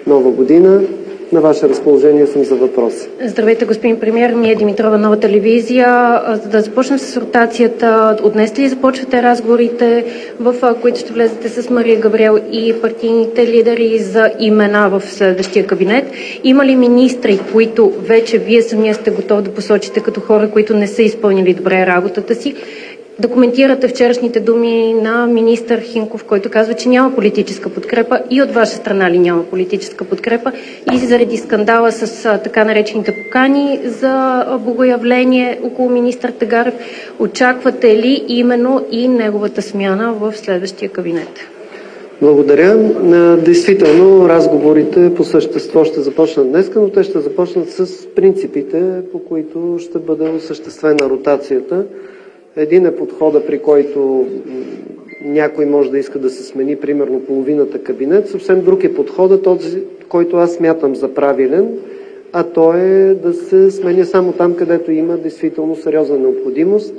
нова година. На ваше разположение съм за въпроси. Здравейте, господин премиер. Ние Димитрова, Нова телевизия. За да започнем с ротацията, от днес ли започвате разговорите, в които ще влезете с Мария Габриел и партийните лидери за имена в следващия кабинет? Има ли министри, които вече вие самия сте готов да посочите като хора, които не са изпълнили добре работата си? Да коментирате вчерашните думи на министър Хинков, който казва, че няма политическа подкрепа и от ваша страна ли няма политическа подкрепа и заради скандала с така наречените покани за богоявление около министър Тагарев, очаквате ли именно и неговата смяна в следващия кабинет? Благодаря. Действително, разговорите по същество ще започнат днес, но те ще започнат с принципите, по които ще бъде осъществена ротацията. Един е подхода, при който някой може да иска да се смени, примерно половината кабинет. Съвсем друг е подходът, този, който аз смятам за правилен, а то е да се сменя само там, където има действително сериозна необходимост,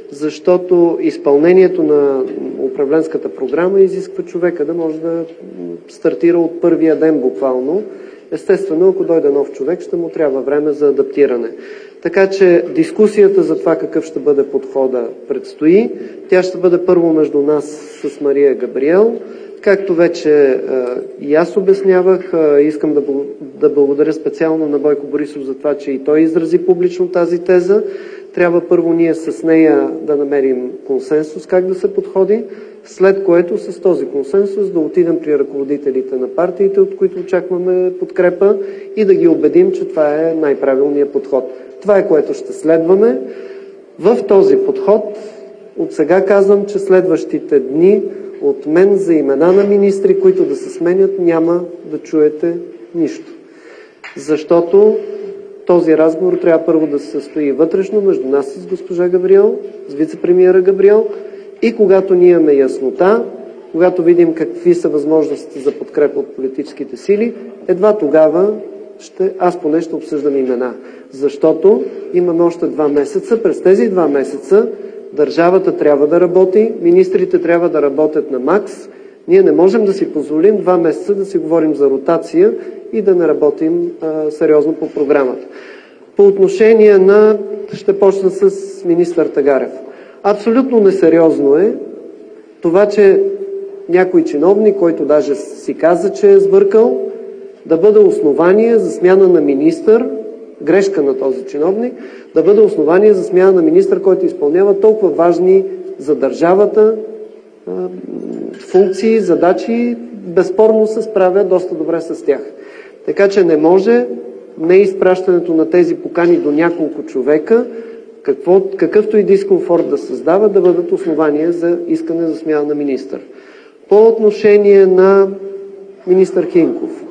защото изпълнението на управленската програма изисква човека да може да стартира от първия ден буквално. Естествено, ако дойде нов човек, ще му трябва време за адаптиране. Така че дискусията за това какъв ще бъде подхода предстои. Тя ще бъде първо между нас с Мария Габриел. Както вече и аз обяснявах, искам да благодаря специално на Бойко Борисов за това, че и той изрази публично тази теза. Трябва първо ние с нея да намерим консенсус как да се подходи, след което с този консенсус да отидем при ръководителите на партиите, от които очакваме подкрепа и да ги убедим, че това е най-правилният подход. Това е, което ще следваме. В този подход от сега казвам, че следващите дни от мен за имена на министри, които да се сменят, няма да чуете нищо. Защото този разговор трябва първо да се състои вътрешно между нас с госпожа Габриел, с вице-премиера Габриел, и когато ние имаме яснота, когато видим какви са възможностите за подкрепа от политическите сили, едва тогава аз поне ще обсъждам имена. Защото имаме още 2 месеца. През тези 2 месеца държавата трябва да работи, министрите трябва да работят на макс. Ние не можем да си позволим 2 месеца да си говорим за ротация и да не работим сериозно по програмата. По отношение на... Ще почна с министър Тагарев. Абсолютно несериозно е това, че някой чиновник, който даже си каза, че е сбъркал, да бъде основание за смяна на министър, грешка на този чиновник, да бъде основание за смяна на министър, който изпълнява толкова важни за държавата функции, задачи, безспорно се справя доста добре с тях. Така че не може неизпращането на тези покани до няколко човека, какъвто и дискомфорт да създава, да бъдат основания за искане за смяна на министър. По отношение на министър Хинков.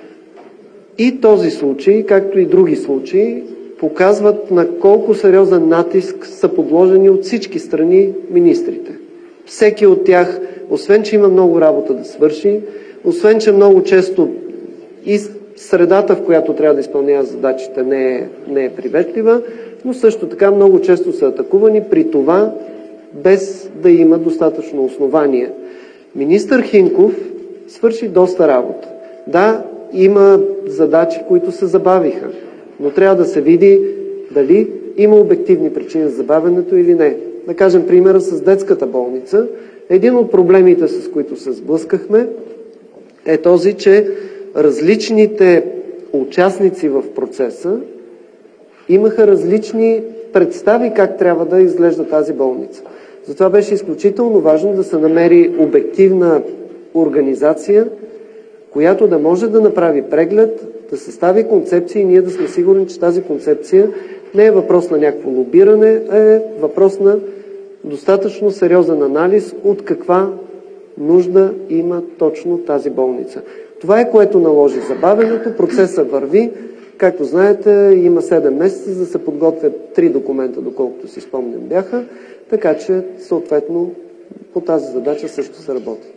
И този случай, както и други случаи, показват на колко сериозен натиск са подложени от всички страни министрите. Всеки от тях, освен че има много работа да свърши, освен че много често и средата, в която трябва да изпълнява задачите, не е приветлива, но също така много често са атакувани, при това без да има достатъчно основание. Министър Хинков свърши доста работа. Да, има задачи, които се забавиха, но трябва да се види дали има обективни причини за забавянето или не. Да кажем примера с детската болница. Един от проблемите, с които се сблъскахме, е този, че различните участници в процеса имаха различни представи как трябва да изглежда тази болница. Затова беше изключително важно да се намери обективна организация, която да може да направи преглед, да състави концепция и ние да сме сигурни, че тази концепция не е въпрос на някакво лобиране, а е въпрос на достатъчно сериозен анализ от каква нужда има точно тази болница. Това е, което наложи забавянето. Процесът върви. Както знаете, има 7 месеца за да се подготвят 3 документа, доколкото си спомням бяха, така че съответно по тази задача също се работи.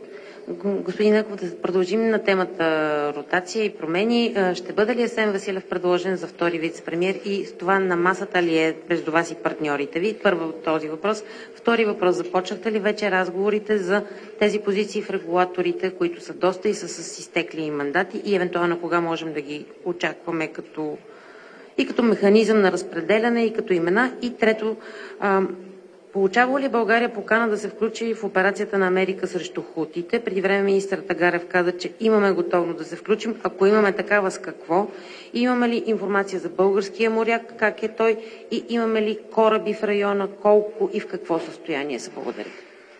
Господин Ненков, да продължим на темата ротация и промени. Ще бъде ли Асен Василев предложен за втори вице-премиер и това на масата ли е между вас и партньорите ви? Първо този въпрос. Втори въпрос. Започнахте ли вече разговорите за тези позиции в регулаторите, които са доста и са с изтекли мандати и евентуално кога можем да ги очакваме като механизъм на разпределяне и като имена? И трето, получава ли България покана да се включи в операцията на Америка срещу хутите? Преди време министър Тагарев каза, че имаме готовност да се включим. Ако имаме такава, с какво? Имаме ли информация за българския моряк, как е той? И имаме ли кораби в района, колко и в какво състояние са? Благодаря.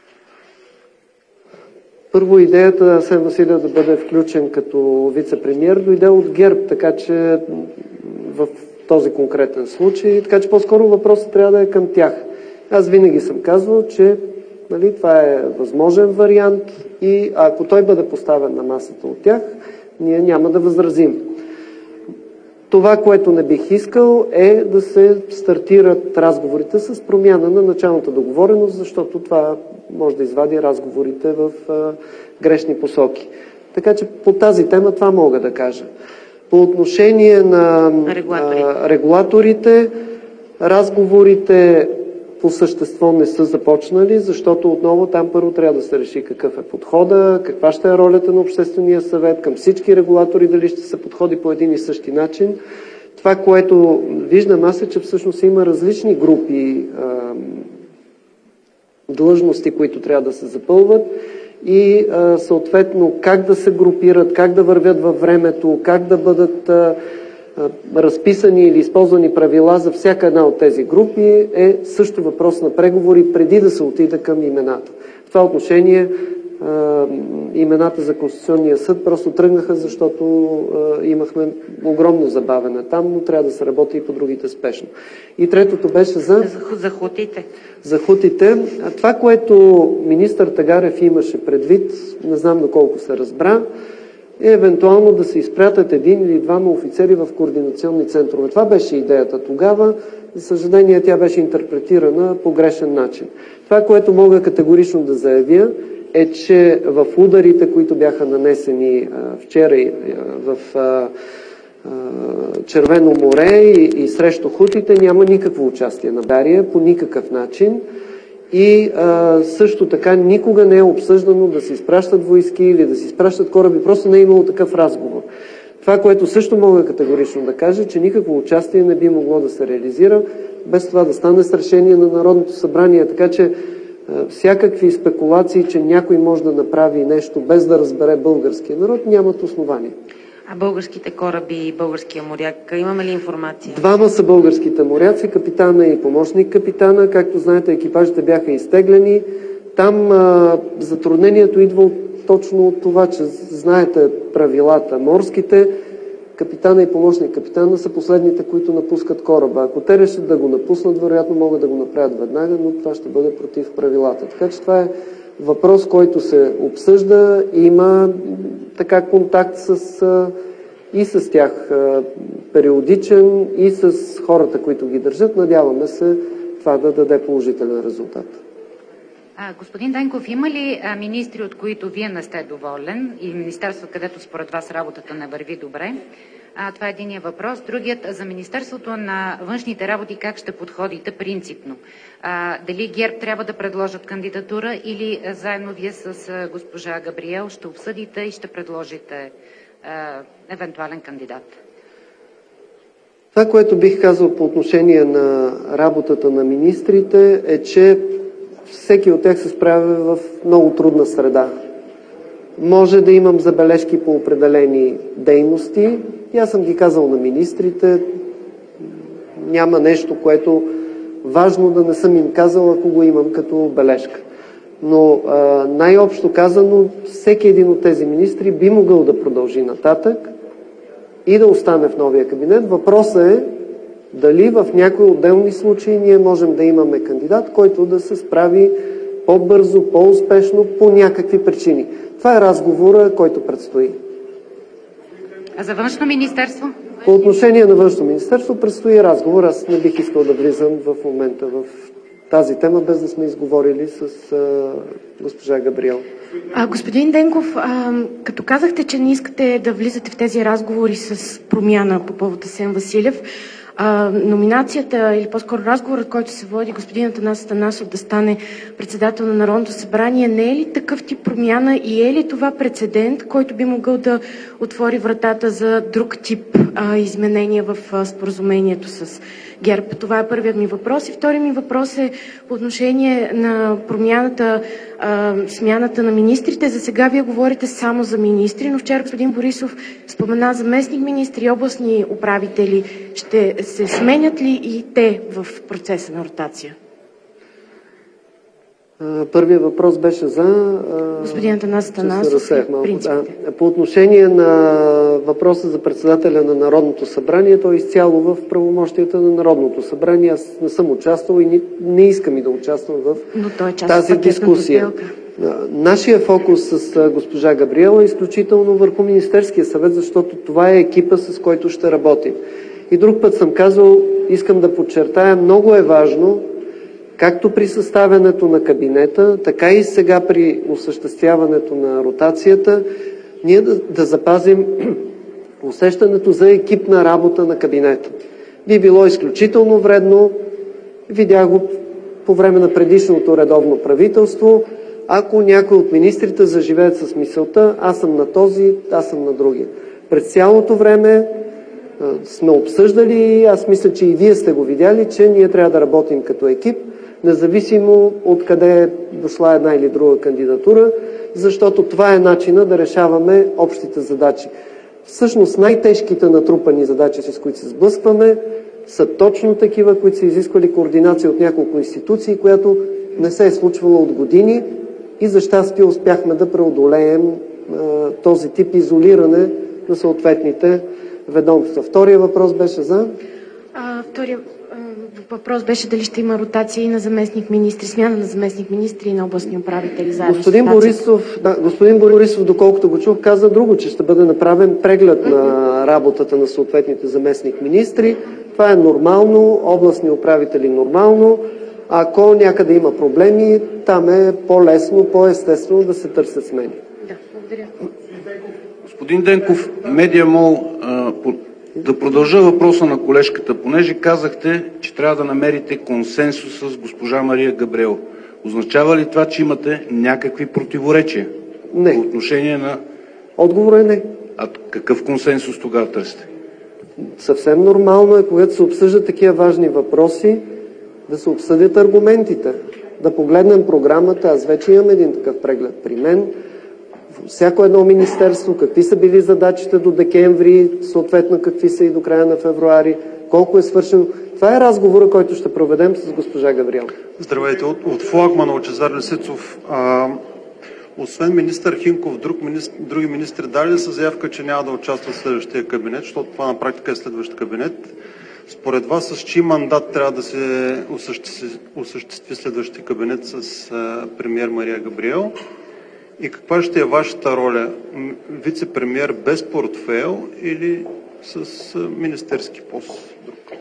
Първо, идеята Асен Василев да бъде включен като вице-премиер дойде от ГЕРБ, така че в този конкретен случай, така че по-скоро въпросът трябва да е към тях. Аз винаги съм казвал, че това е възможен вариант и ако той бъде поставен на масата от тях, ние няма да възразим. Това, което не бих искал, е да се стартират разговорите с промяна на началната договореност, защото това може да извади разговорите в грешни посоки. Така че по тази тема това мога да кажа. По отношение на регулаторите, разговорите по същество не са започнали, защото отново там първо трябва да се реши какъв е подхода, каква ще е ролята на Обществения съвет към всички регулатори, дали ще се подходи по един и същи начин. Това, което виждам аз е, че всъщност има различни групи длъжности, които трябва да се запълват и съответно как да се групират, как да вървят във времето, как да бъдат разписани или използвани правила за всяка една от тези групи е също въпрос на преговори преди да се отида към имената. В това отношение имената за Конституционния съд просто тръгнаха, защото имахме огромно забавене там, но трябва да се работи и по другите спешно. И третото беше за хутите. За хутите. Това, което министър Тагарев имаше предвид, не знам доколко се разбра, е евентуално да се изпратят един или двама офицери в координационни центрове. Това беше идеята тогава. За съжаление, тя беше интерпретирана по грешен начин. Това, което мога категорично да заявя, е, че в ударите, които бяха нанесени вчера в Червено море и срещу хутите, няма никакво участие на България по никакъв начин. И също така никога не е обсъждано да се изпращат войски или да се изпращат кораби. Просто не е имало такъв разговор. Това, което също мога категорично да кажа, че никакво участие не би могло да се реализира без това да стане с решение на Народното събрание. Така че всякакви спекулации, че някой може да направи нещо без да разбере българския народ, нямат основание. А българските кораби и българския моряк, имаме ли информация? Двама са българските моряци, капитана и помощник капитана. Както знаете, екипажите бяха изтеглени. Там затруднението идва точно от това, че знаете правилата. Морските капитана и помощник капитана са последните, които напускат кораба. Ако те решат да го напуснат, вероятно могат да го направят веднага, но това ще бъде против правилата. Така че това е въпрос, който се обсъжда и има така контакт и с тях периодичен, и с хората, които ги държат. Надяваме се това да даде положителен резултат. Господин Денков, има ли министри, от които вие не сте доволен и министерства, където според вас работата не върви добре? Това е единият въпрос. Другият за Министерството на външните работи, как ще подходите принципно? Дали ГЕРБ трябва да предложат кандидатура или заедно вие с госпожа Габриел ще обсъдите и ще предложите евентуален кандидат? Това, което бих казал по отношение на работата на министрите е, че всеки от тях се справя в много трудна среда. Може да имам забележки по определени дейности. И аз съм ги казал на министрите. Няма нещо, което важно да не съм им казал, ако го имам като бележка. Но най-общо казано, всеки един от тези министри би могъл да продължи нататък и да остане в новия кабинет. Въпросът е дали в някои отделни случаи ние можем да имаме кандидат, който да се справи по-бързо, по-успешно по някакви причини. Това е разговора, който предстои. А за външно министерство? По отношение на външно министерство предстои разговор. Аз не бих искал да влизам в момента в тази тема, без да сме изговорили с госпожа Габриел. Господин Денков, като казахте, че не искате да влизате в тези разговори с Промяна по повод Асен Василев, номинацията или по-скоро разговорът, който се води господин Атанас Атанасов да стане председател на Народното събрание, не е ли такъв тип промяна и е ли това прецедент, който би могъл да отвори вратата за друг тип изменения в споразумението с ГЕРБ? Това е първият ми въпрос. И вторият ми въпрос е по отношение на промяната, смяната на министрите. За сега вие говорите само за министри, но вчера господин Борисов спомена заместник министри и областни управители. Ще се сменят ли и те в процеса на ротация? Първият въпрос беше за... Господин Атанас Атанасов и принципите. По отношение на въпроса за председателя на Народното събрание, той е изцяло в правомощията на Народното събрание. Аз не съм участвал и не искам и да участвам в тази дискусия. Нашия фокус с госпожа Габриела е изключително върху Министерския съвет, защото това е екипа, с който ще работим. И друг път съм казал, искам да подчертая, много е важно, както при съставянето на кабинета, така и сега при осъществяването на ротацията, ние да запазим усещането за екипна работа на кабинета. Би било изключително вредно, видях го по време на предишното редовно правителство, ако някой от министрите заживеят с мисълта, аз съм на този, аз съм на другия. През цялото време сме обсъждали, аз мисля, че и вие сте го видяли, че ние трябва да работим като екип, независимо от къде е дошла една или друга кандидатура, защото това е начина да решаваме общите задачи. Всъщност най-тежките натрупани задачи, с които се сблъскваме, са точно такива, които са изисквали координация от няколко институции, която не се е случвала от години и за щастие успяхме да преодолеем този тип изолиране на съответните ведомства. Втория въпрос беше за... Втория въпрос беше дали ще има ротация и на заместник-министри, смяна на заместник-министри и на областни управители. Господин Борисов, доколкото го чух, каза друго, че ще бъде направен преглед на работата на съответните заместник-министри. Това е нормално, областни управители нормално. Ако някъде има проблеми, там е по-лесно, по-естествено да се търсят смени. Да, благодаря. Господин Денков, Медиамол, да продължа въпроса на колежката, понеже казахте, че трябва да намерите консенсус с госпожа Мария Габриел. Означава ли това, че имате някакви противоречия? Не. По отношение на... Отговорът е не. А какъв консенсус тогава търсите? Съвсем нормално е, когато се обсъждат такива важни въпроси, да се обсъдят аргументите. Да погледнем програмата. Аз вече имам един такъв преглед при мен. Всяко едно министерство, какви са били задачите до декември, съответно какви са и до края на февруари, колко е свършено. Това е разговора, който ще проведем с госпожа Габриел. Здравейте, от флагмана Лъчезар Лисицов. Освен министър Хинков, други министри дали ли са заявка, че няма да участват в следващия кабинет, защото това на практика е следващ кабинет? Според вас с чий мандат трябва да се осъществи следващия кабинет с премиер Мария Габриел? И каква ще е вашата роля? Вице-премиер без портфейл или с министерски пост?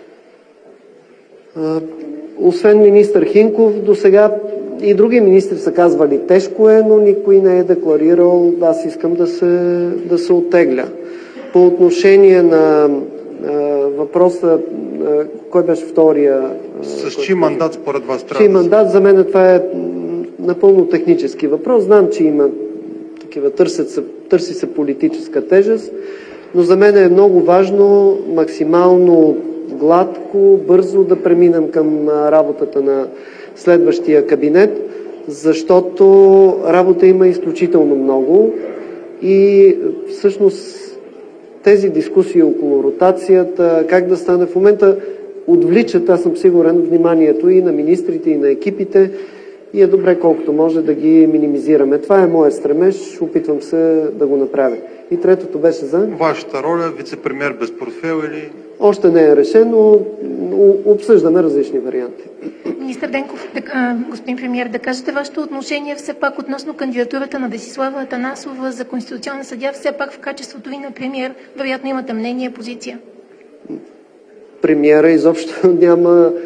Освен министър Хинков, до сега и други министри са казвали тежко е, но никой не е декларирал аз искам да се оттегля. По отношение на въпроса, кой беше втория? С чий мандат според вас трябва чий мандат? За мен това е напълно технически въпрос. Знам, че има такива, търси се политическа тежест, но за мен е много важно максимално гладко, бързо да преминем към работата на следващия кабинет, защото работа има изключително много и всъщност тези дискусии около ротацията, как да стане в момента, отвличат, аз съм сигурен, вниманието и на министрите, и на екипите и е добре колкото може да ги минимизираме. Това е моят стремеж, опитвам се да го направя. И третото беше за... Вашата роля, вице-премиер без портфейл или... Още не е решено, обсъждаме различни варианти. Министър Денков, господин премиер, да кажете вашето отношение все пак относно кандидатурата на Десислава Атанасова за конституционен съдия, все пак в качеството ви на премиер, вероятно имате мнение, позиция. Премиера изобщо няма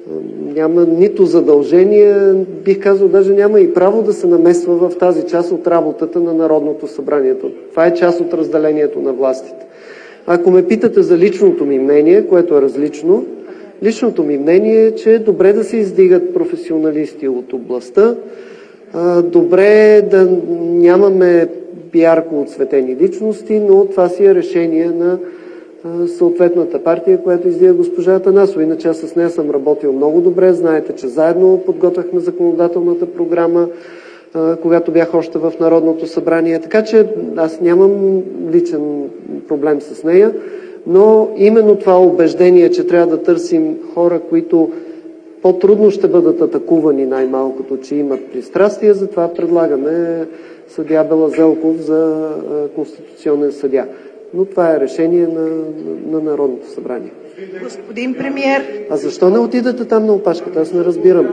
Няма нито задължение, бих казал, даже няма и право да се намесва в тази част от работата на Народното събрание. Това е част от разделението на властите. Ако ме питате за личното ми мнение, което е различно, личното ми мнение е, че е добре да се издигат професионалисти от областта, добре е да нямаме ярко отсветени личности, но това си е решение на съответната партия, която издига госпожа Атанасова. Иначе аз с нея съм работил много добре. Знаете, че заедно подготвяхме законодателната програма, когато бях още в Народното събрание. Така че аз нямам личен проблем с нея, но именно това убеждение, че трябва да търсим хора, които по-трудно ще бъдат атакувани най-малкото, че имат пристрастие, затова предлагаме съдия Белазелков за конституционен съдия. Но това е решение на Народното събрание. Господин премиер. А защо не отидете там на опашката? Аз не разбирам.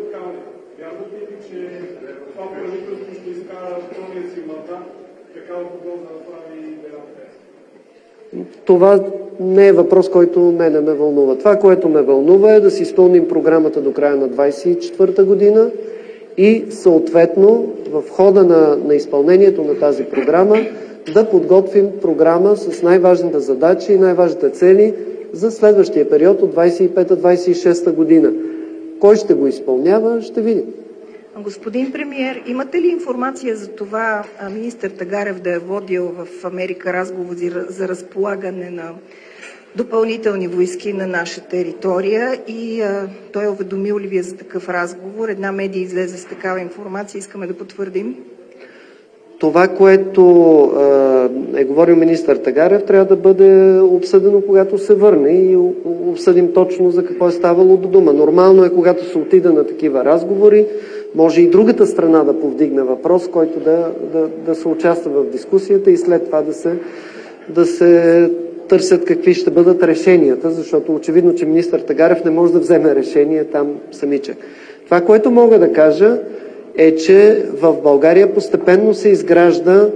Това не е въпрос, който мене ме вълнува. Това, което ме вълнува, е да си изпълним програмата до края на 2024 година и съответно в хода на изпълнението на тази програма да подготвим програма с най-важните задачи и най-важните цели за следващия период от 25-26 година. Кой ще го изпълнява, ще видим. Господин премиер, имате ли информация за това министър Тагарев да е водил в Америка разговори за разполагане на допълнителни войски на наша територия и той е уведомил ли ви за такъв разговор? Една медия излезе с такава информация, искаме да потвърдим. Това, което е говорил министър Тагарев, трябва да бъде обсъдено, когато се върне и обсъдим точно за какво е ставало до дума. Нормално е, когато се отида на такива разговори, може и другата страна да повдигне въпрос, който да се участва в дискусията и след това да се търсят какви ще бъдат решенията, защото очевидно, че министър Тагарев не може да вземе решение там самичък. Това, което мога да кажа, е, че в България постепенно се изгражда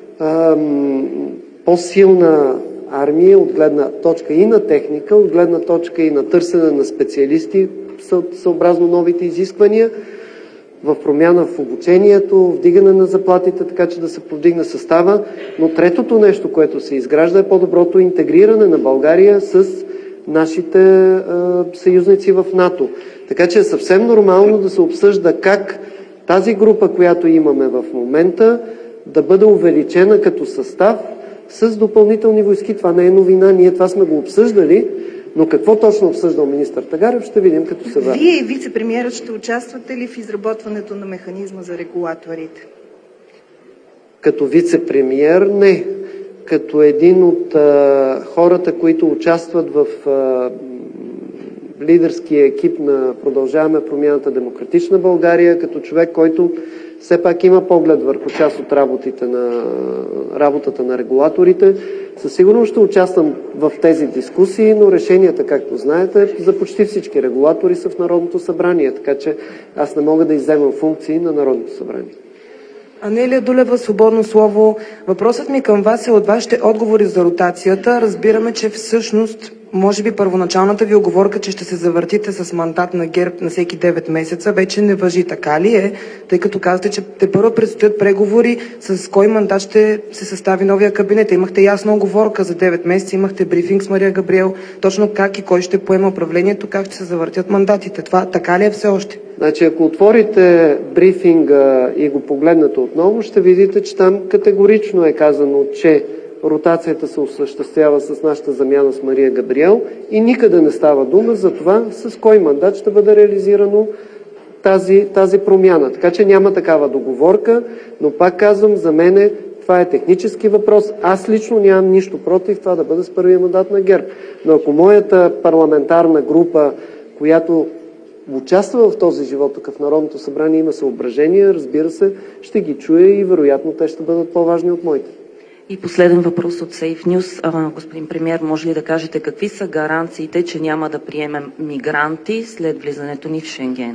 по-силна армия от гледна точка и на техника, от гледна точка и на търсене на специалисти, съобразно новите изисквания, в промяна в обучението, вдигане на заплатите, така че да се повдигне състава. Но третото нещо, което се изгражда, е по-доброто интегриране на България с нашите съюзници в НАТО. Така че е съвсем нормално да се обсъжда как тази група, която имаме в момента, да бъде увеличена като състав с допълнителни войски. Това не е новина, ние това сме го обсъждали, но какво точно обсъждал министър Тагарев, ще видим като се върне. Вие и вице-премиерът ще участвате ли в изработването на механизма за регулаторите? Като вице-премиер не. Като един от хората, които участват в лидерския екип на Продължаваме промяната Демократична България, като човек, който все пак има поглед върху част от работата на регулаторите. Със сигурност ще участвам в тези дискусии, но решенията, както знаете, за почти всички регулатори са в Народното събрание, така че аз не мога да изземам функции на Народното събрание. Анелия Дулева, Свободно слово. Въпросът ми към вас е от вашите отговори за ротацията. Разбираме, че всъщност, може би първоначалната ви уговорка, че ще се завъртите с мандат на ГЕРБ на всеки 9 месеца, вече не важи. Така ли е? Тъй като казвате, че тепърва предстоят преговори с кой мандат ще се състави новия кабинет. Имахте ясна уговорка за 9 месеца, имахте брифинг с Мария Габриел, точно как и кой ще поема управлението, как ще се завъртят мандатите. Това така ли е все още? Значи, ако отворите брифинга и го погледнете отново, ще видите, че там категорично е казано, че ротацията се осъществява с нашата замяна с Мария Габриел и никъде не става дума за това с кой мандат ще бъде реализирано тази промяна. Така че няма такава договорка, но пак казвам, за мен това е технически въпрос. Аз лично нямам нищо против това да бъде с първия мандат на ГЕРБ. Но ако моята парламентарна група, която участва в този живот тук в Народното събрание, има съображения, разбира се, ще ги чуя и вероятно те ще бъдат по-важни от моите. И последен въпрос от Safe News. Господин премиер, може ли да кажете какви са гаранциите, че няма да приемем мигранти след влизането ни в Шенген?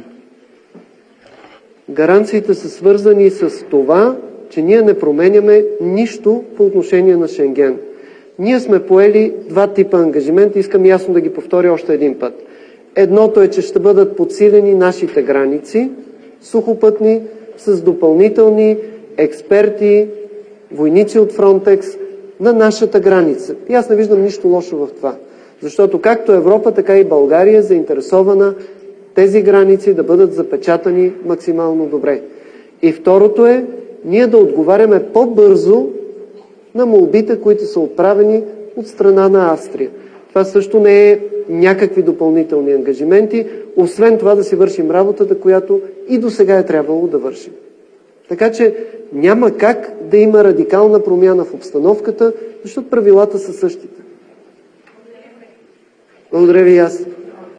Гаранциите са свързани с това, че ние не променяме нищо по отношение на Шенген. Ние сме поели два типа ангажимент, искам ясно да ги повторя още един път. Едното е, че ще бъдат подсилени нашите граници, сухопътни, с допълнителни експерти, войници от Фронтекс на нашата граница. И аз не виждам нищо лошо в това. Защото както Европа, така и България е заинтересована тези граници да бъдат запечатани максимално добре. И второто е, ние да отговаряме по-бързо на молбите, които са отправени от страна на Австрия. Това също не е някакви допълнителни ангажименти, освен това да си вършим работата, която и до сега е трябвало да вършим. Така че няма как да има радикална промяна в обстановката, защото правилата са същите. Благодаря ви и аз.